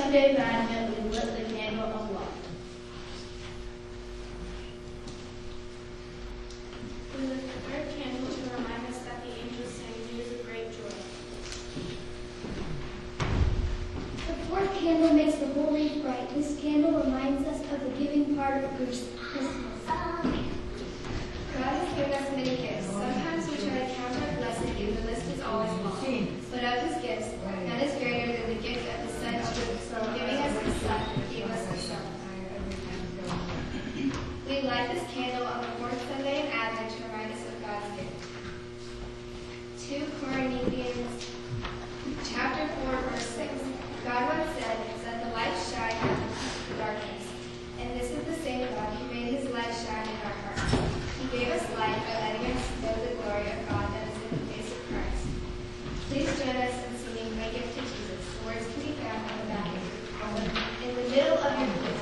Sunday of Advent, we lit the candle of love. We lit the third candle to remind us that the angels sang news of great joy. The fourth candle makes the whole wreath bright. This candle reminds us of the giving part of Christmas. God has given us many gifts. Sometimes we try to count our blessings and the list is always long. But of his gifts, none is greater than the gift of the Son Jesus. Giving us the Son, gave us the Son. We light this candle on the fourth Sunday of Advent to remind us of God's gift. 2 Corinthians chapter 4, verse 6. God once said, "Let the light shine out of the darkness." And this is the same God who made his light shine in our hearts. He gave us light by letting us know the glory of God that is in the face of Christ. Please join us in singing "My Gift to Jesus." The words can be found on the back in the middle of your book.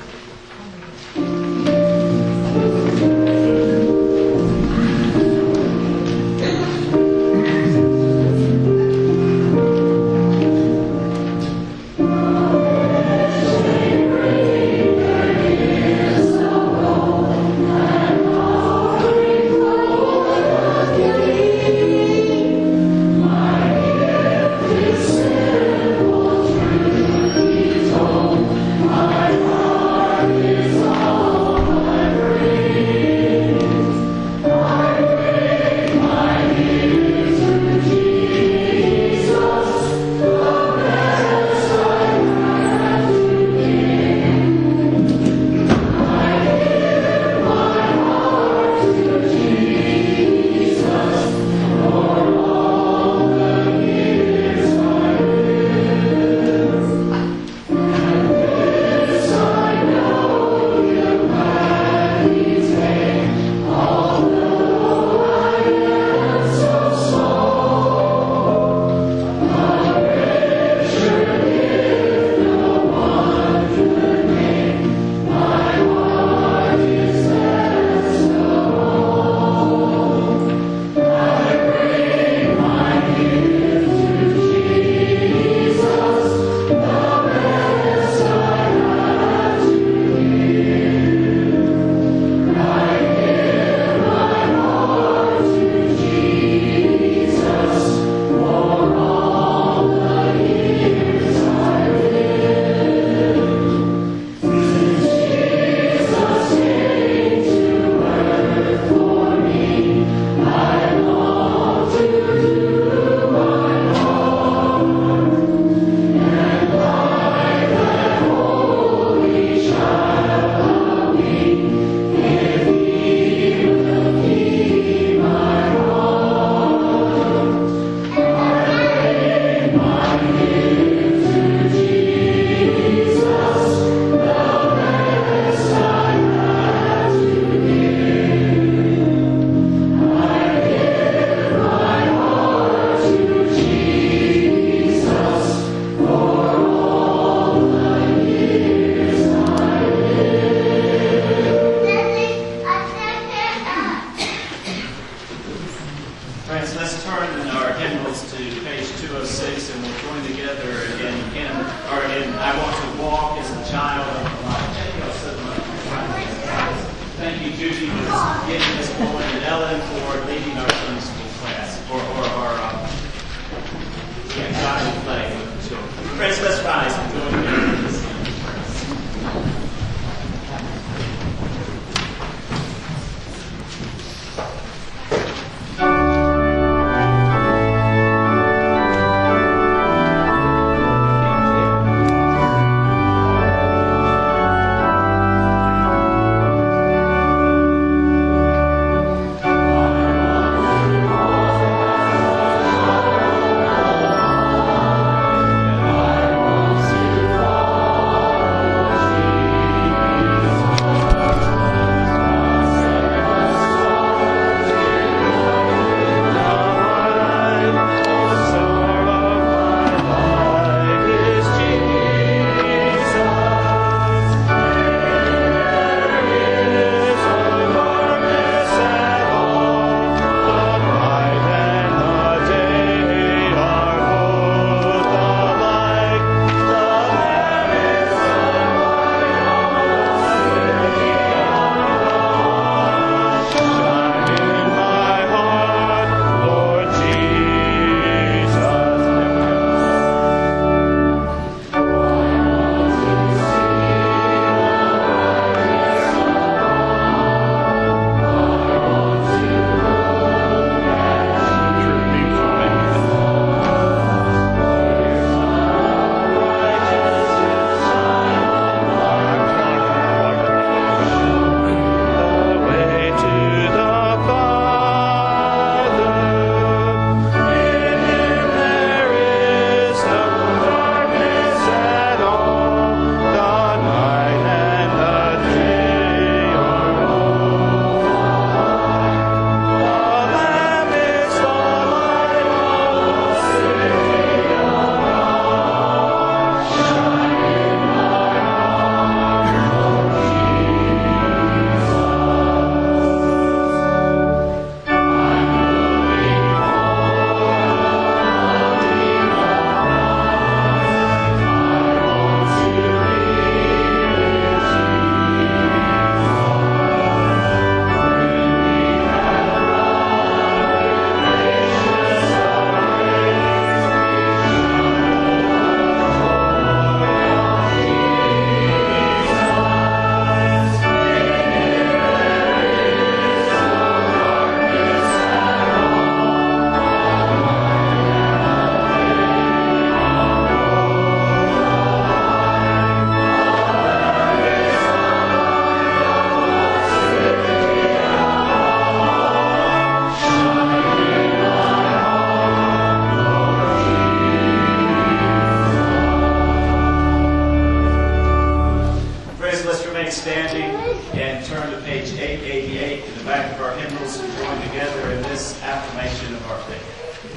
page 888 in the back of our hymnals to join together in this affirmation of our faith.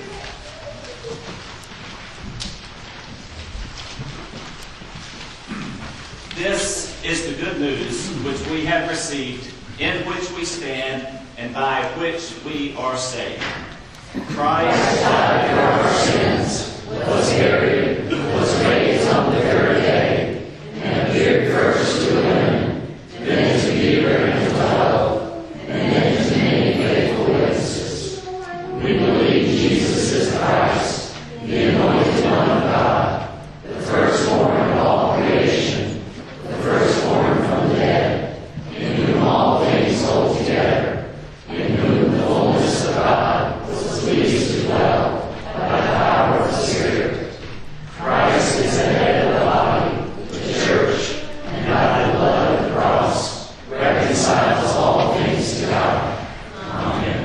This is the good news which we have received, in which we stand, and by which we are saved. Christ died for our sins, was buried, was raised on the third day, and appeared first to women, then to Peter and 12, and then to many faithful witnesses. We believe Jesus is Christ, the anointed One of God, the firstborn of all creation, the firstborn from the dead, in whom all things hold together, in whom the fullness of God was pleased to dwell by the power of the Spirit. Christ is the head of the body, the church, and by the blood of the cross reconciles all things to God. Amen.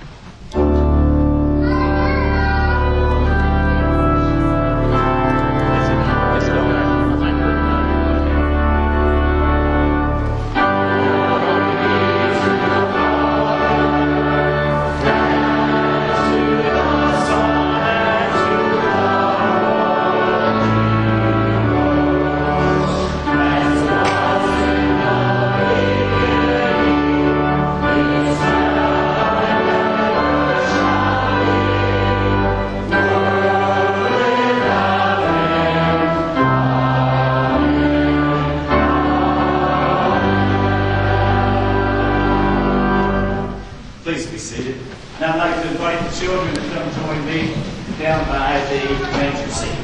Please be seated. Now I'd like to invite the children to come join me down by the manger seat.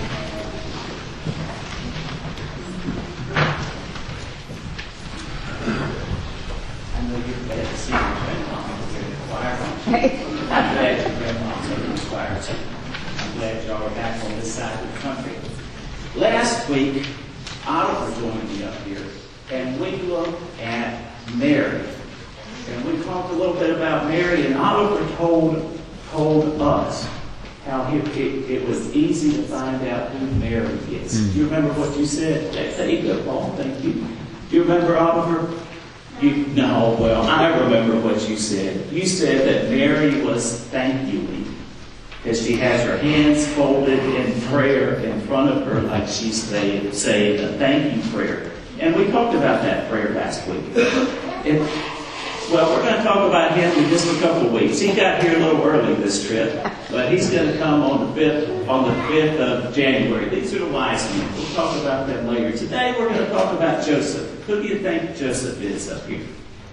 I know you're glad to see your grandma over here in the choir, aren't you? I'm glad your grandma's over in the choir too. I'm glad y'all are back on this side of the country. Last week, Oliver joined me up here, and we looked at Mary. And we talked a little bit about Mary, and Oliver told us how it was easy to find out who Mary is. Do you remember what you said? Very good, Paul. Thank you. Do you remember, Oliver? No, well, I remember what you said. You said that Mary was thank you-ing, that she has her hands folded in prayer in front of her like she's saying a thank you prayer. And we talked about that prayer last week. Well, we're going to talk about him in just a couple of weeks. He got here a little early this trip, but he's going to come on the 5th of January. These are the wise men. We'll talk about them later. Today, we're going to talk about Joseph. Who do you think Joseph is up here?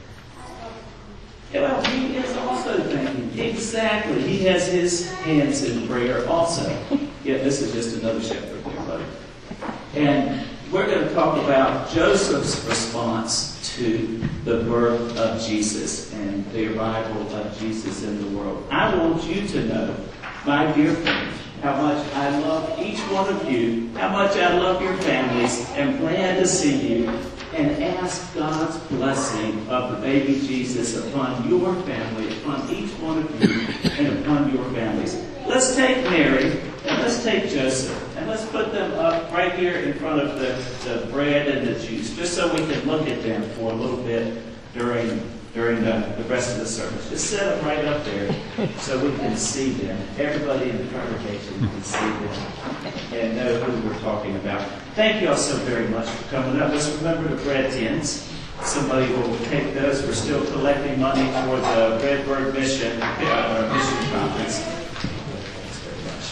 Well, he is also thinking. Exactly. He has his hands in prayer also. Yeah, this is just another shepherd here, buddy. And we're going to talk about Joseph's response to the birth of Jesus and the arrival of Jesus in the world. I want you to know, my dear friends, how much I love each one of you, how much I love your families, and glad to see you, and ask God's blessing of the baby Jesus upon your family, upon each one of you, and upon your families. Let's take Mary, and let's take Joseph, and let's put them up right here in front of the bread and the juice, just so we can look at them for a little bit during the rest of the service. Just set them right up there so we can see them. Everybody in the congregation can see them and know who we're talking about. Thank you all so very much for coming up. Let's remember the bread tins. Somebody will take those. We're still collecting money for the Redbird Mission Conference. Thanks very much.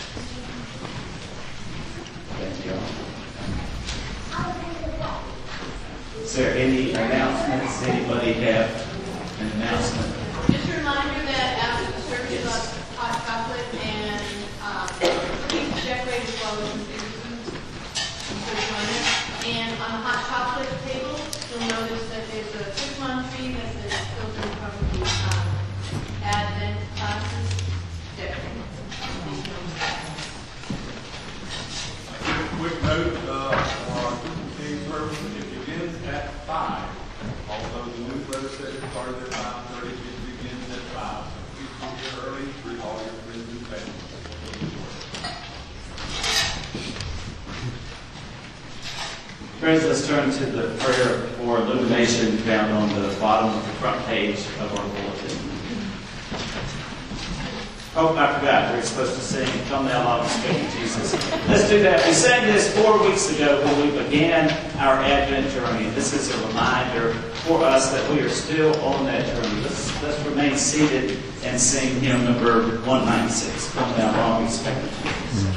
Thank you all. Is there any announcements? Anybody have an announcement? Just a reminder that after the service, you'll have hot chocolate and cookies decorated as well as some finger foods. And on the hot chocolate table, you'll notice that there's a Christmas tree that says children from the Advent classes decorated. Quick note, our King service, it begins at 5. Although the newsletter said it started at 5:30, it begins at 5. So please come here early, bring all your friends and family. Friends, let's turn to the prayer for illumination found on the bottom of the front page of our bulletin. Oh, I forgot. We're supposed to sing Come Thou Long Expecting Jesus. Let's do that. We sang this 4 weeks ago when we began our Advent journey. This is a reminder for us that we are still on that journey. Let's remain seated and sing hymn number 196, Come Thou Long Expecting Jesus.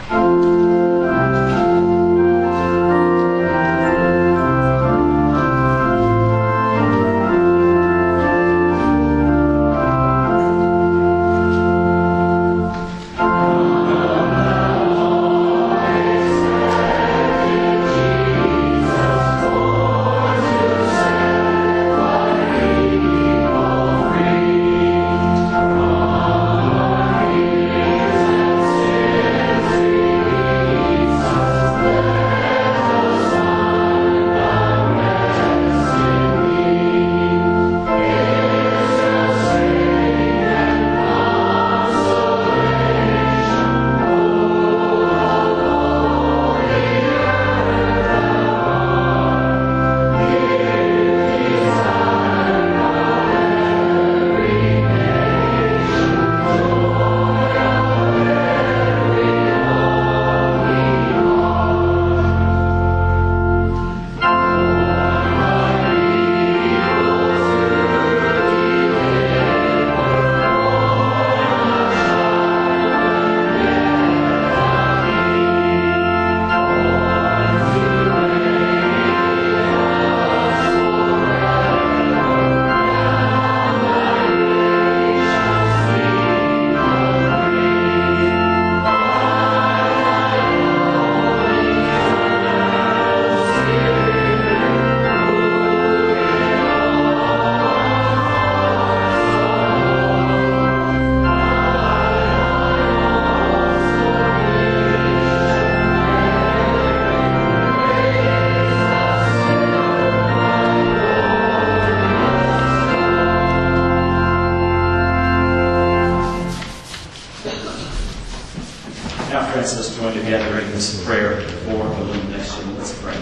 Let's join together in this prayer for illumination. Let's pray.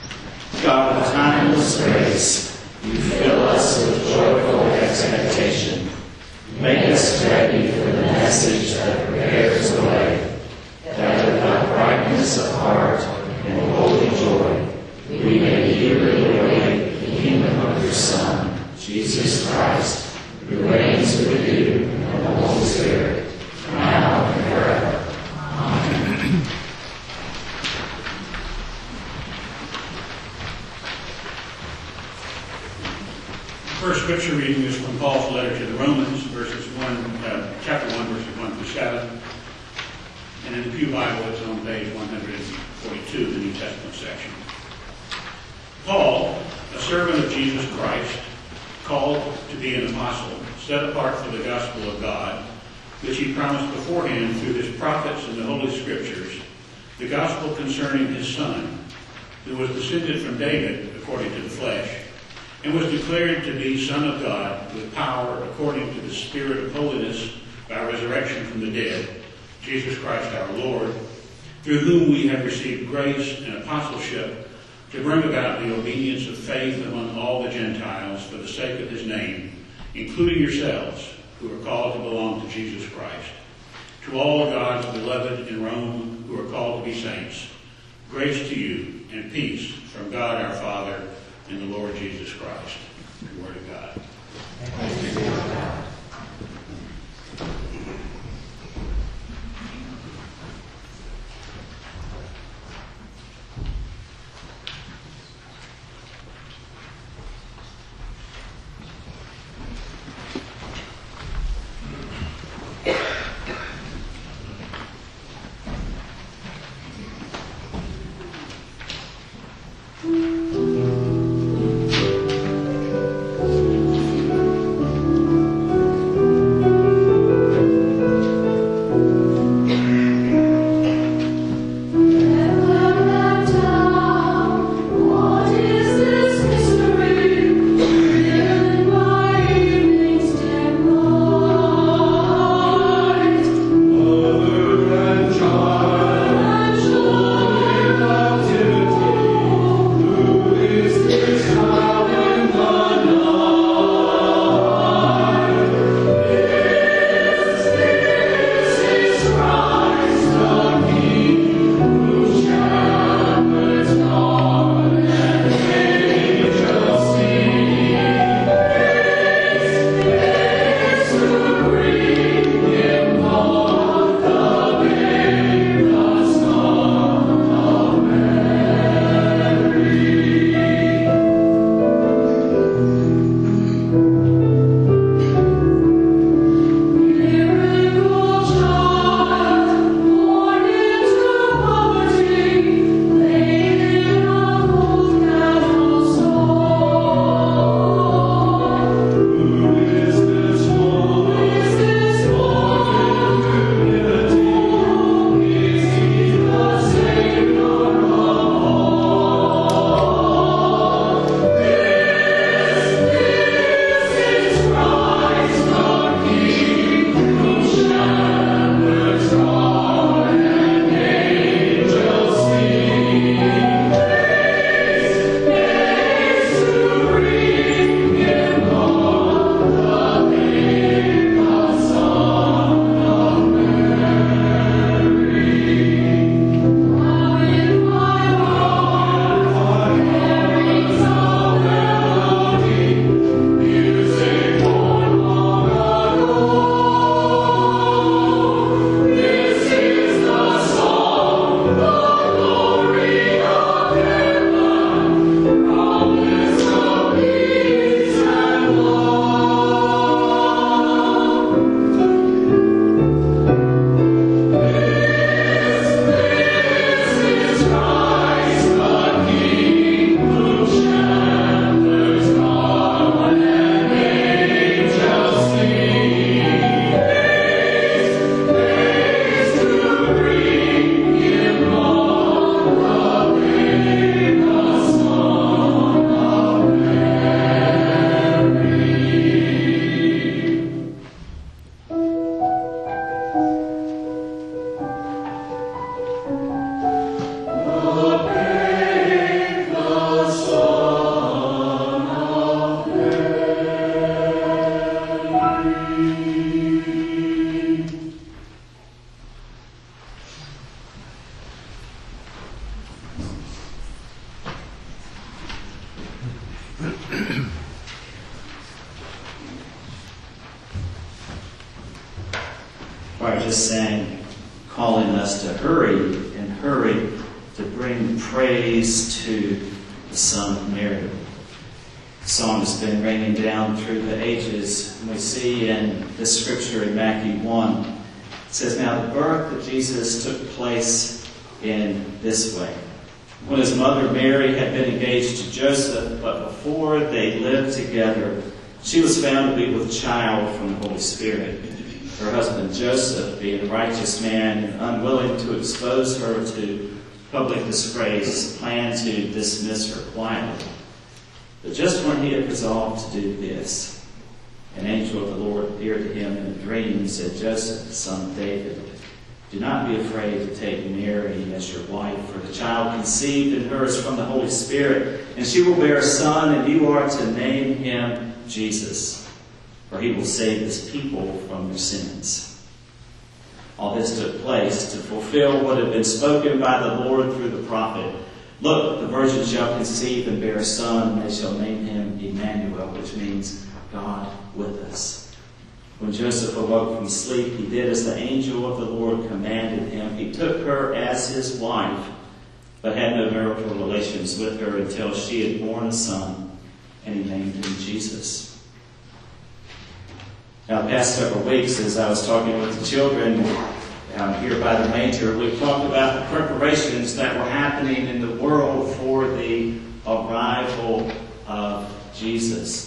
God of timeless grace, you fill us with joyful expectation. Make us ready for the message that prepares the way, that with our brightness of heart and holy joy, we may eagerly await the kingdom of your Son, Jesus Christ, who reigns with you and the Holy Spirit, now and forever. First scripture reading is from Paul's letter to the Romans, chapter 1, verses 1 through 7. And in the Pew Bible, it's on page 142, the New Testament section. Paul, a servant of Jesus Christ, called to be an apostle, set apart for the gospel of God, which he promised beforehand through his prophets in the Holy Scriptures, the gospel concerning his Son, who was descended from David according to the flesh, and was declared to be Son of God with power according to the Spirit of holiness by resurrection from the dead, Jesus Christ our Lord, through whom we have received grace and apostleship to bring about the obedience of faith among all the Gentiles for the sake of his name, including yourselves, who are called to belong to Jesus Christ. To all of God's beloved in Rome who are called to be saints, grace to you and peace from God our Father and the Lord Jesus Christ. The Word of God. Thanks be to God. choir just sang, calling us to hurry to bring praise to the Son of Mary. The song has been raining down through the ages. And we see in this scripture in Matthew 1, it says, now the birth of Jesus took place in this way. When his mother Mary had been engaged to Joseph, but before they lived together, she was found to be with child from the Holy Spirit. Her husband Joseph, being a righteous man and unwilling to expose her to public disgrace, planned to dismiss her quietly. But just when he had resolved to do this, an angel of the Lord appeared to him in a dream and said, Joseph, son of David, do not be afraid to take Mary as your wife, for the child conceived in her is from the Holy Spirit, and she will bear a son, and you are to name him Jesus, for he will save his people from their sins. All this took place to fulfill what had been spoken by the Lord through the prophet. Look, the virgin shall conceive and bear a son, and they shall name him Emmanuel, which means God with us. When Joseph awoke from sleep, he did as the angel of the Lord commanded him. He took her as his wife, but had no marital relations with her until she had borne a son, and he named him Jesus. Now, the past several weeks, as I was talking with the children here by the manger, we've talked about the preparations that were happening in the world for the arrival of Jesus.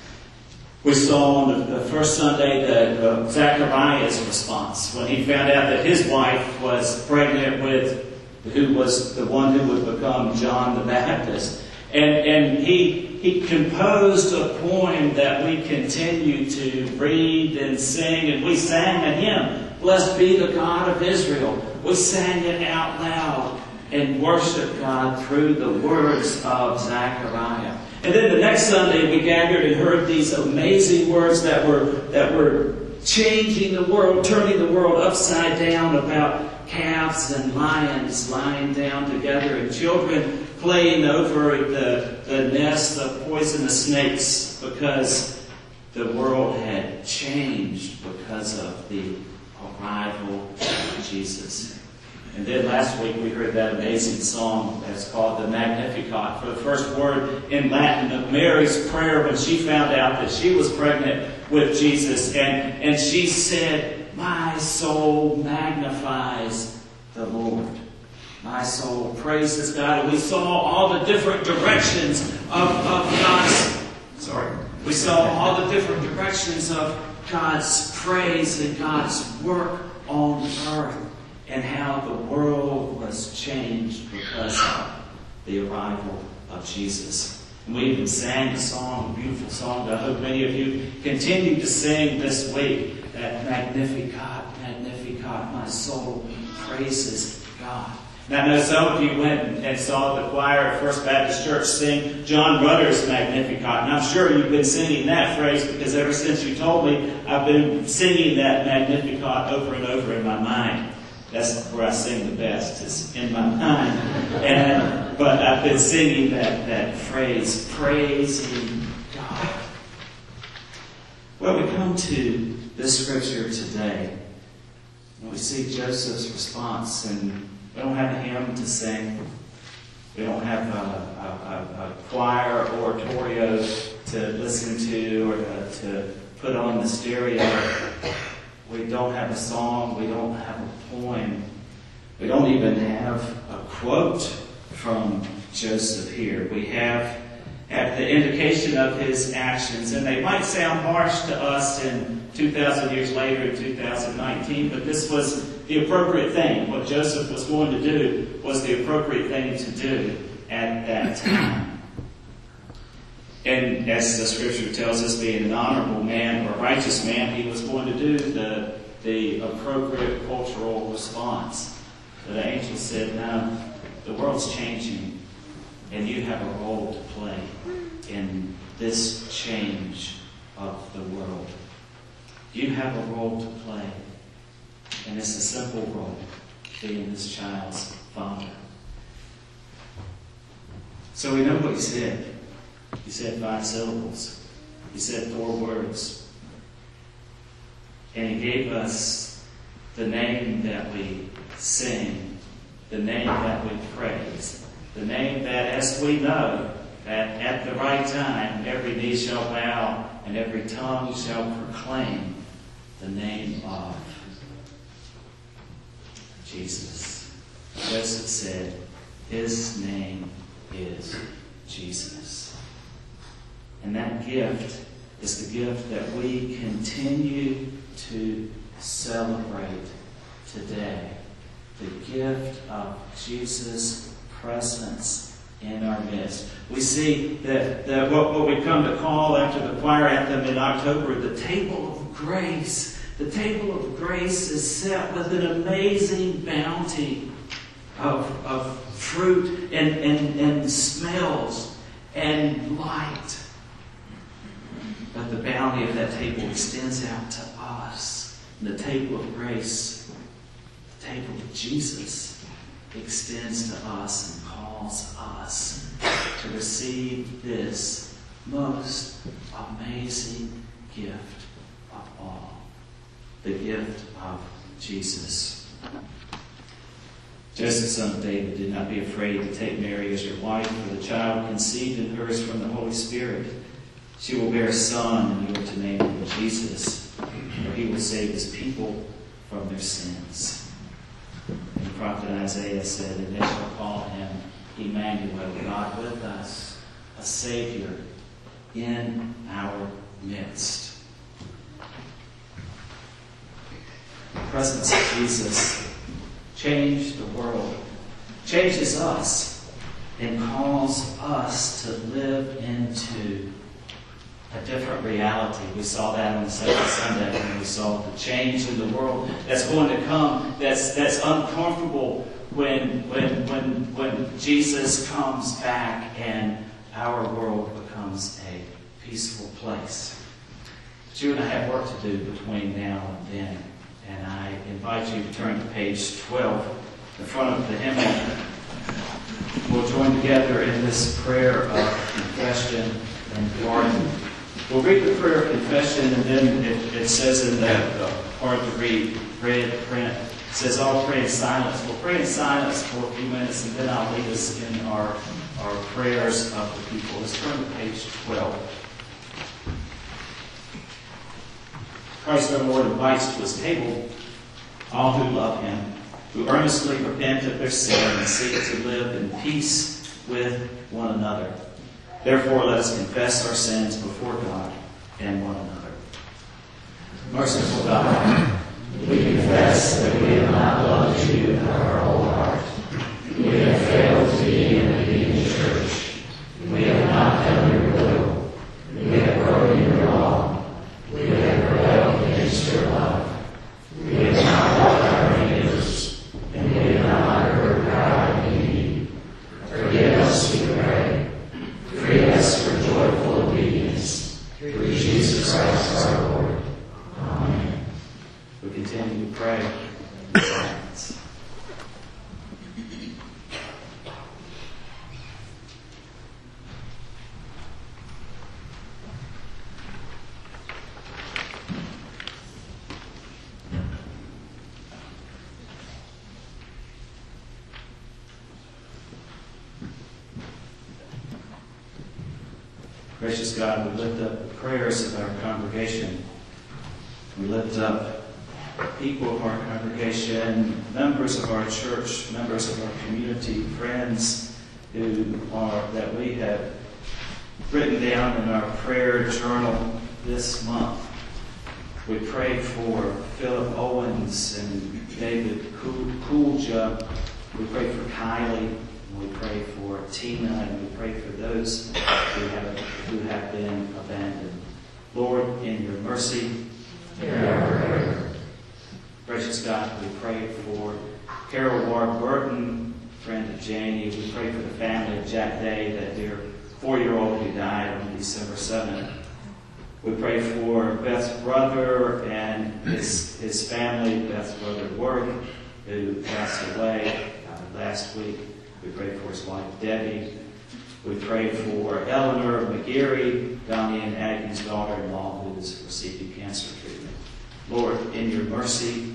We saw on the first Sunday that Zachariah's response when he found out that his wife was pregnant with who was the one who would become John the Baptist. And he composed a poem that we continue to read and sing, and we sang a hymn, Blessed be the God of Israel. We sang it out loud and worshiped God through the words of Zechariah. And then the next Sunday we gathered and heard these amazing words that were changing the world, turning the world upside down, about calves and lions lying down together and children playing over the nest of poisonous snakes because the world had changed because of the arrival of Jesus. And then last week we heard that amazing song that's called the Magnificat, for the first word in Latin of Mary's prayer when she found out that she was pregnant with Jesus. And she said, my soul magnifies the Lord. My soul praises God. And we saw all the different directions of God's, we saw all the different directions of God's praise and God's work on earth, and how the world was changed because of the arrival of Jesus. And we even sang a song, a beautiful song that I hope many of you continue to sing this week, that Magnificat, Magnificat, my soul praises God. Now I know some of you went and saw the choir at First Baptist Church sing John Rutter's Magnificat, and I'm sure you've been singing that phrase because ever since you told me, I've been singing that Magnificat over and over in my mind. That's where I sing the best, is in my mind. But I've been singing that phrase, praising God. Well, we come to this scripture today, and we see Joseph's response, and we don't have a hymn to sing. We don't have a choir or oratorio to listen to or to put on the stereo. We don't have a song. We don't have a poem. We don't even have a quote from Joseph here. We have the indication of his actions, and they might sound harsh to us in 2,000 years later in 2019, but this was the appropriate thing. What Joseph was going to do was the appropriate thing to do at that time. And as the scripture tells us, being an honorable man or a righteous man, he was going to do the appropriate cultural response. But the angel said, no, the world's changing, and you have a role to play in this change of the world. You have a role to play, and it's a simple role, being this child's father. So we know what he said. He said 5 syllables. He said 4 words. And he gave us the name that we sing, the name that we praise, the name that, as we know, that at the right time every knee shall bow and every tongue shall proclaim the name of Jesus. Joseph said, his name is Jesus. And that gift is the gift that we continue to celebrate today. The gift of Jesus' presence in our midst. We see that what we come to call after the choir anthem in October, the table of grace. The table of grace is set with an amazing bounty of fruit and smells and light. But the bounty of that table extends out to us. And the table of grace, the table of Jesus, extends to us and calls us to receive this most amazing gift of all. The gift of Jesus. Joseph, son of David, did not be afraid to take Mary as your wife, for the child conceived in her is from the Holy Spirit. She will bear a son, and you are to name him Jesus, for he will save his people from their sins. And the prophet Isaiah said, and they shall call him Emmanuel, God with us, a Savior in our midst. The presence of Jesus changed the world, changes us, and calls us to live into a different reality. We saw that on the second Sunday when we saw the change in the world that's going to come, that's uncomfortable when Jesus comes back and our world becomes a peaceful place. But you and I have work to do between now and then. And I invite you to turn to page 12, the front of the hymnal. We'll join together in this prayer of confession and pardon. We'll read the prayer of confession, and then it says in that hard to read red print, it says, I'll pray in silence. We'll pray in silence for a few minutes, and then I'll lead us in our prayers of the people. Let's turn to page 12. Christ our Lord invites to his table all who love him, who earnestly repent of their sin and seek to live in peace with one another. Therefore, let us confess our sins before God and one another. Merciful God, we confess that we have not loved you with our whole heart. We have failed to be in the obedient church. We have not done your will. We have broken your law. We have rebelled against your love. We have not loved our neighbors, and we have not heard God in need. Forgive us, we pray. Free us for joyful obedience. Through Jesus Christ our Lord. Amen. We continue to pray in silence. Gracious God, we lift up the prayers of our congregation. We lift up people of our congregation, members of our church, members of our community, friends that we have written down in our prayer journal this month. We pray for Philip Owens and David Kulja. We pray for Kylie. We pray for Tina, and we pray for those who have been abandoned. Lord, in your mercy, hear our prayer. Gracious God, we pray for Carol Ward Burton, friend of Janie. We pray for the family of Jack Day, that dear 4-year-old who died on December 7th. We pray for Beth's brother and his family, Beth's brother Worth, who passed away last week. We pray for his wife, Debbie. We pray for Eleanor McGeary, Donnie and Aggie's daughter-in-law, who is receiving cancer treatment. Lord, in your mercy,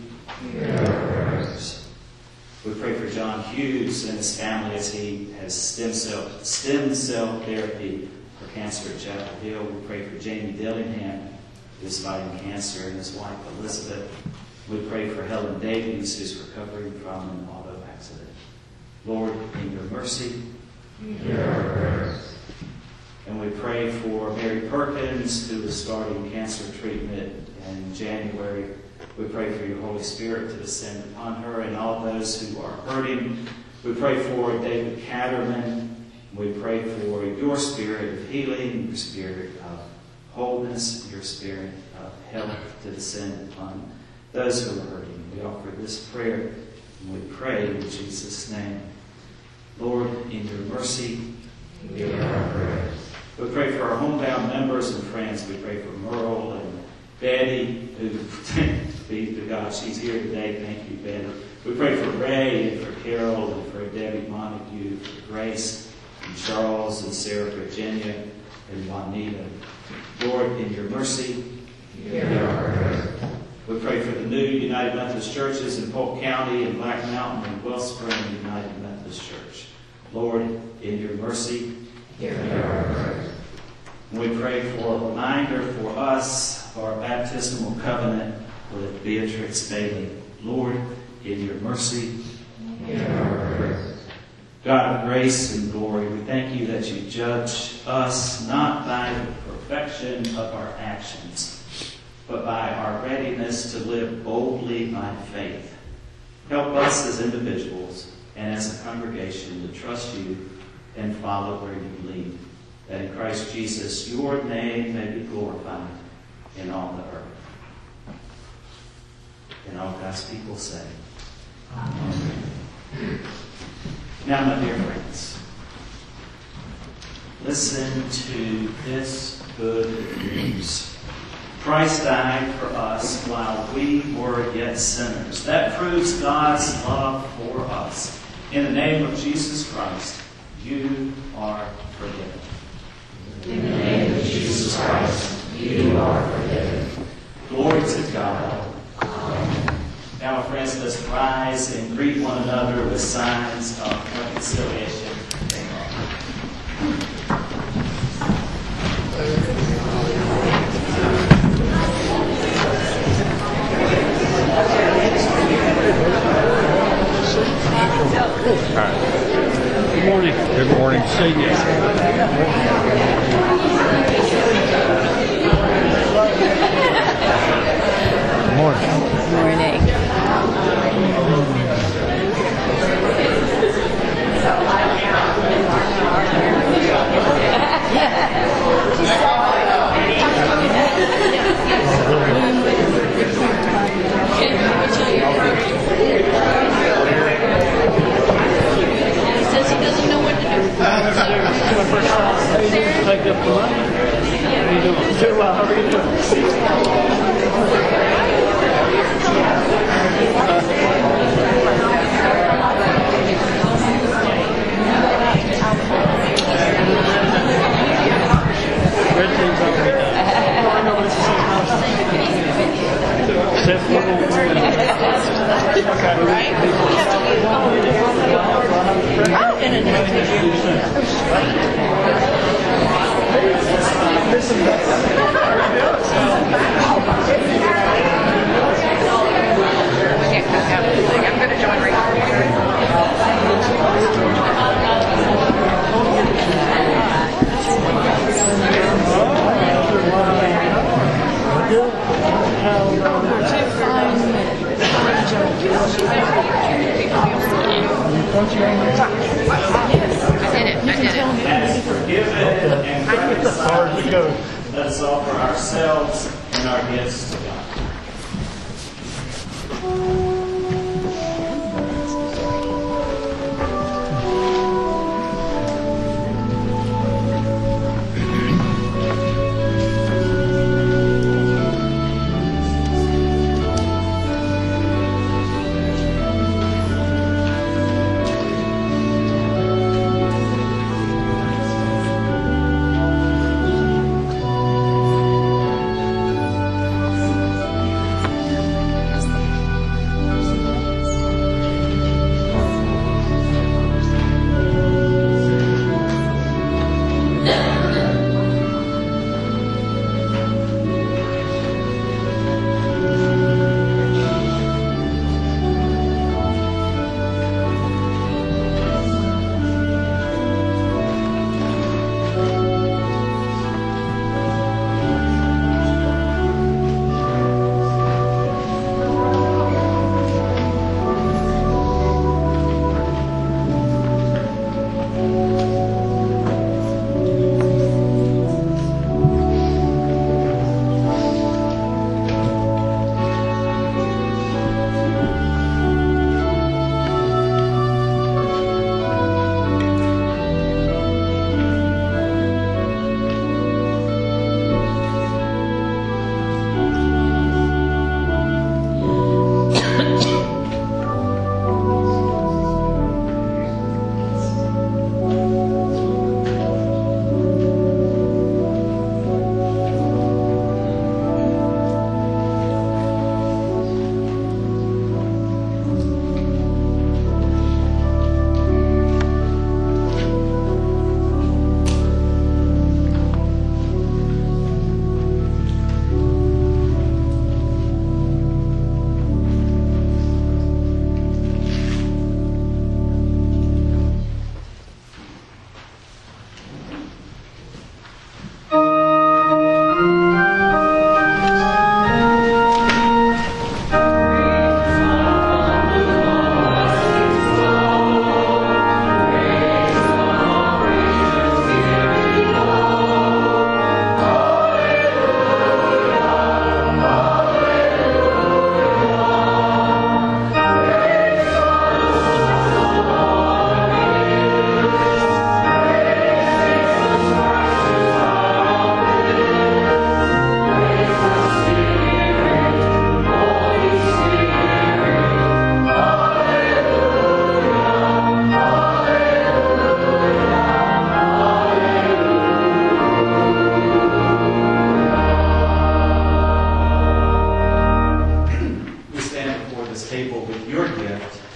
We pray for John Hughes and his family as he has stem cell therapy for cancer at Chapel Hill. We pray for Jamie Dillingham, who's fighting cancer, and his wife Elizabeth. We pray for Helen Davies, who's recovering from an auto accident. Lord, in your mercy, hear our prayers. And we pray for Mary Perkins, who is starting cancer treatment in January. We pray for your Holy Spirit to descend upon her and all those who are hurting. We pray for David Catterman. We pray for your spirit of healing, your spirit of wholeness, your spirit of health to descend upon those who are hurting. We offer this prayer and we pray in Jesus' name. Lord, in your mercy, hear our prayers. We pray for our homebound members and friends. We pray for Merle and Betty, who, be to God, she's here today. Thank you, Betty. We pray for Ray and for Carol and for Debbie Montague, for Grace and Charles and Sarah Virginia and Juanita. Lord, in your mercy, hear our prayers. We pray for the new United Methodist churches in Polk County and Black Mountain and Wellspring United Methodist Church. Lord, in your mercy, hear our prayers. We pray for a reminder for us of our baptismal covenant with Beatrix Bailey. Lord, in your mercy, hear our prayers. God of grace and glory, we thank you that you judge us not by the perfection of our actions, but by our readiness to live boldly by faith. Help us as individuals and as a congregation to trust you and follow where you lead, that in Christ Jesus your name may be glorified in all the earth. And all God's people say, Amen. Now, my dear friends, listen to this good news. Christ died for us while we were yet sinners. That proves God's love for us. In the name of Jesus Christ, you are forgiven. In the name of Jesus Christ, you are forgiven. Glory to God. Amen. Now, friends, let's rise and greet one another with signs of reconciliation. Good morning. Good morning. See you. Good morning. He says he doesn't know what to do. Take up the money. How are you doing? Doing well. How are you doing? Red team's already done. I know, but it's the same house. Except for Right? We have to be in an I'm going to join right As forgiven and reconciled, let us offer ourselves and our gifts to God.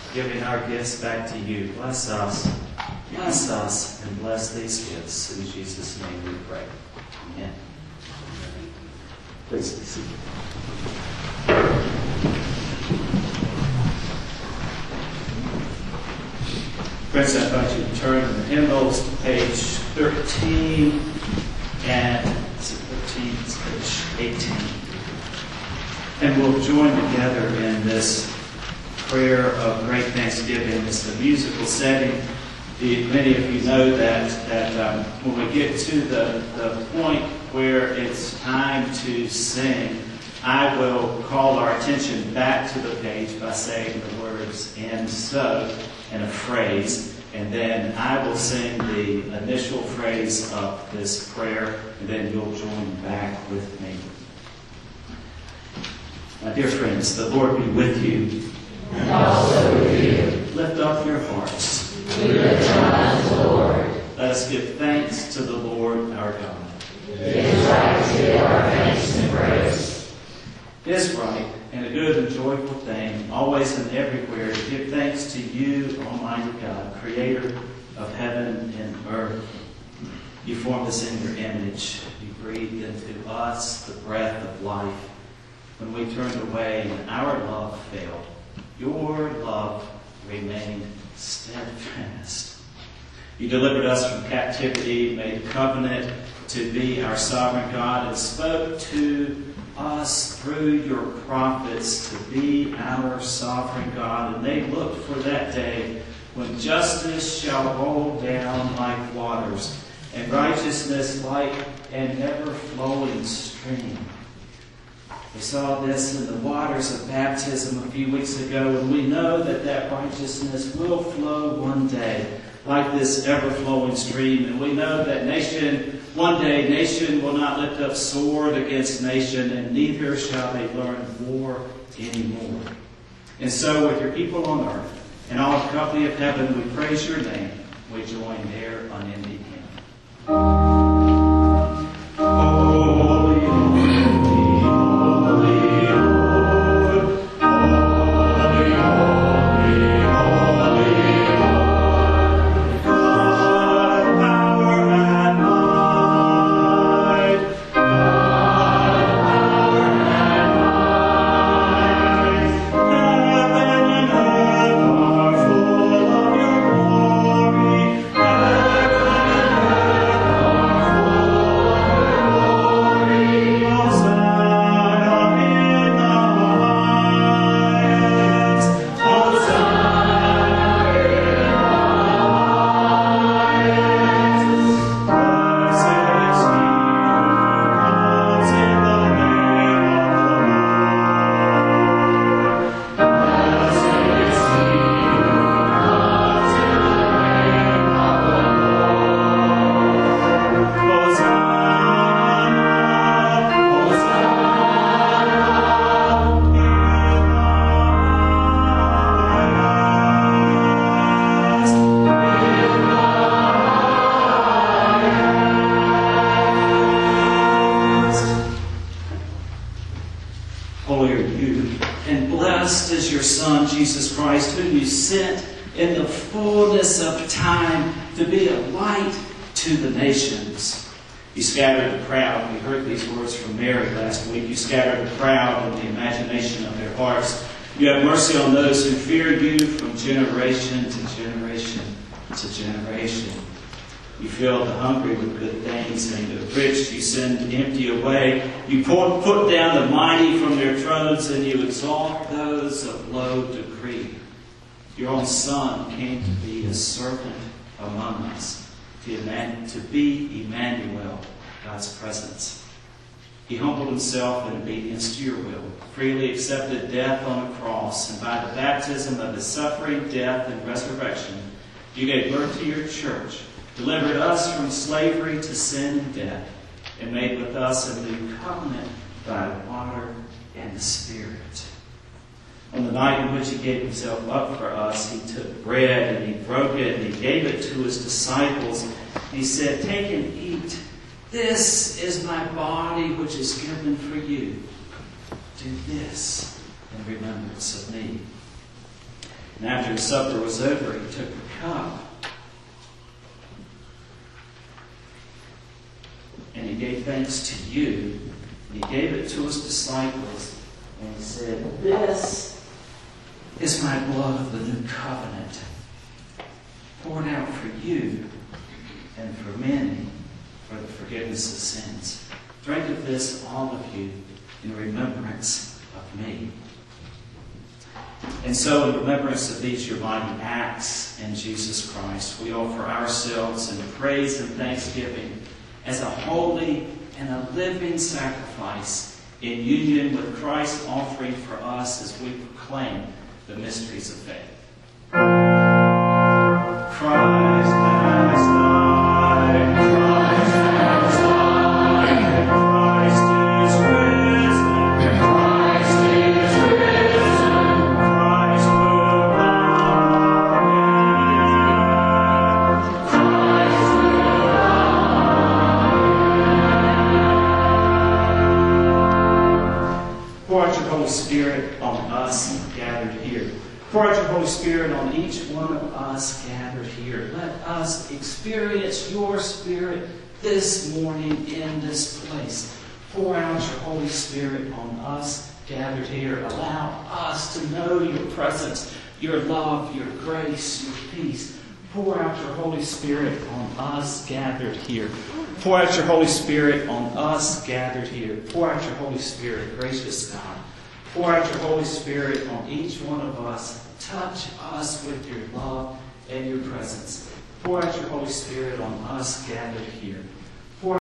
giving our gifts back to you. Bless us, and bless these gifts. In Jesus' name we pray. Amen. Please be seated. Friends, I invite you to turn in the hymnals to page 13 and is it 13? It's page 18. And we'll join together in this prayer of great thanksgiving. It's a musical setting. Many of you know that when we get to the point where it's time to sing, I will call our attention back to the page by saying the words "and so" and a phrase, and then I will sing the initial phrase of this prayer, and then you'll join back with me. My dear friends, the Lord be with you. And also with you. Lift up your hearts. We lift our hands, Lord. Let us give thanks to the Lord our God. It is right to give our thanks and praise. It is right and a good and joyful thing, always and everywhere, to give thanks to you, Almighty God, Creator of heaven and earth. You formed us in your image. You breathed into us the breath of life. When we turned away and our love failed, your love remained steadfast. You delivered us from captivity, made a covenant to be our sovereign God, and spoke to us through your prophets to be our sovereign God. And they looked for that day when justice shall roll down like waters, and righteousness like an ever-flowing stream. We saw this in the waters of baptism a few weeks ago, and we know that righteousness will flow one day like this ever-flowing stream. And we know that one day nation will not lift up sword against nation, and neither shall they learn war anymore. And so with your people on earth and all the company of heaven, we praise your name. We join their unending hymn. Jesus Christ, whom you sent in the fullness of time to be a light to the nations. You scattered the crowd. We heard these words from Mary last week. You scattered the crowd in the imagination of their hearts. You have mercy on those who fear you from generation to generation to generation. You fill the hungry with good things, and the rich you send empty away. You put down the mighty from their thrones, and you exalt those of low degree. Your own Son came to be a servant among us, to be Emmanuel, God's presence. He humbled himself in obedience to your will, freely accepted death on a cross, and by the baptism of his suffering, death, and resurrection, you gave birth to your church, delivered us from slavery to sin and death, and made with us a new covenant by water and the Spirit. On the night in which he gave himself up for us, he took bread and he broke it and he gave it to his disciples. He said, "Take and eat. This is my body which is given for you. Do this in remembrance of me." And after the supper was over, he took the cup. And he gave thanks to you. And he gave it to his disciples. And he said, "This is my blood of the new covenant, poured out for you and for many for the forgiveness of sins. Drink of this, all of you, in remembrance of me." And so, in remembrance of these your mighty acts in Jesus Christ, we offer ourselves in praise and thanksgiving as a holy and a living sacrifice in union with Christ's offering for us as we proclaim the mysteries of faith. Christ has died, Christ has died, Christ is risen, Christ is risen, Christ will come again, Christ will come again. Pour out your Holy Spirit on us gathered here. Pour out your Holy Spirit on each one of us gathered here. Let us experience your Spirit this morning in this place. Pour out your Holy Spirit on us gathered here. Allow us to know your presence, your love, your grace, your peace. Pour out your Holy Spirit on us gathered here. Pour out your Holy Spirit on us gathered here. Pour out your Holy Spirit, gracious God. Pour out your Holy Spirit on each one of us. Touch us with your love and your presence. Pour out your Holy Spirit on us gathered here.